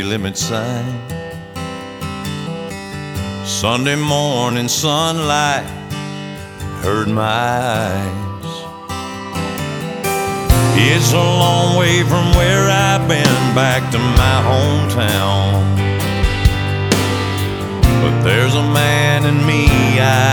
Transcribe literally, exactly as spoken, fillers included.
limit sign. Sunday morning sunlight hurt my eyes. It's a long way from where I've been back to my hometown, but there's a man in me I